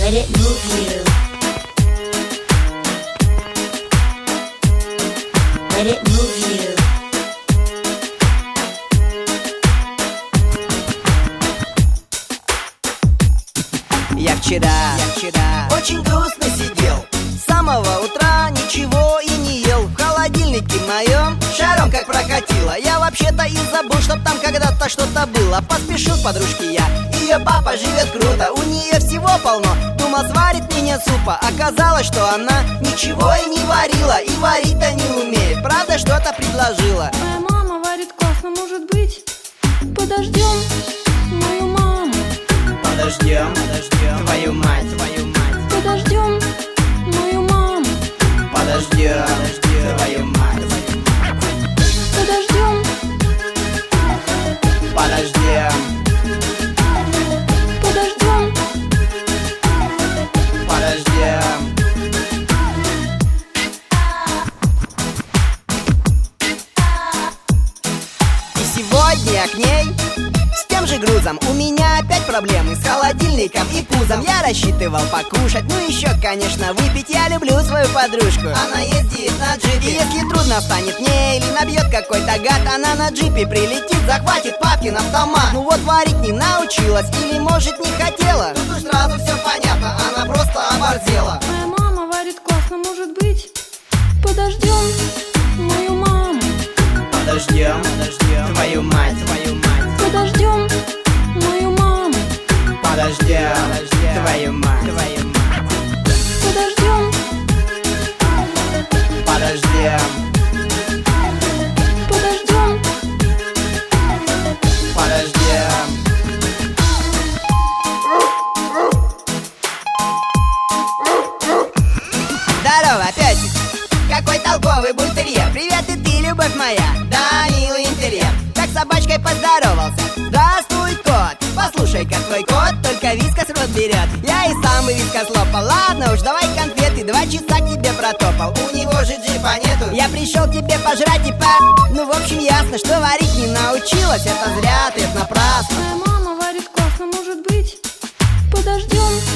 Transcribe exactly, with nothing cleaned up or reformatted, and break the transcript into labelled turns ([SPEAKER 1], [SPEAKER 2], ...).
[SPEAKER 1] Let it move you. Let it move you.
[SPEAKER 2] Я вчера, я вчера очень грустно сидел. С самого утра ничего и не ел. В холодильнике моем шаром как прокатило. Я вообще-то и забыл, чтоб там когда-то что-то было. Поспешил к подружке я, ее папа живет круто. У нее всего полно, думал сварит мне супа. Оказалось, что она ничего и не варила. И варить-то не умеет, правда что-то предложила.
[SPEAKER 3] Моя мама варит классно, может быть, подождем мою маму.
[SPEAKER 2] Подождем, подождем твою мать, твою мать.
[SPEAKER 3] Подождем мою маму.
[SPEAKER 2] Подождем, подождем твою мать.
[SPEAKER 3] Подождем.
[SPEAKER 2] Подождем.
[SPEAKER 3] Подождем.
[SPEAKER 2] Подождем. И сегодня я к ней с тем же грузом. У меня опять проблемы с холодильником и пузом. Я рассчитывал покушать, ну еще, конечно, выпить. Я люблю свою подружку, она ездит на джипе. И если трудно станет мне или набьет какой-то гад, она на джипе прилетит, захватит папкин автомат. Ну вот варить не научилась или, может, не хотела. Тут уж сразу все понятно, она просто оборзела.
[SPEAKER 3] Моя мама варит классно, может быть, подождем мою маму.
[SPEAKER 2] Подождем, подождем твою мать, твою мать.
[SPEAKER 3] Подождем мою маму.
[SPEAKER 2] Подождем, подождем твою мать, твою мать.
[SPEAKER 3] Подождем.
[SPEAKER 2] Подождем.
[SPEAKER 3] Подождем.
[SPEAKER 2] Подождем. Здорово, песик! Какой толковый бультерьер! Привет, и ты, любовь моя! Да, милый интерьер! Как с собачкой поздоровался! Здравствуй, кот! Послушай-ка, твой кот только вискас в рот берет. Я и сам бы вискас лопал. Ладно уж, давай конфеты, два часа к тебе протопал. У него же джипа нету. Я пришел к тебе пожрать и по... Ну, в общем, ясно, что варить не научилась. Это зря, ты, это напрасно.
[SPEAKER 3] Моя мама варит классно, может быть, подождем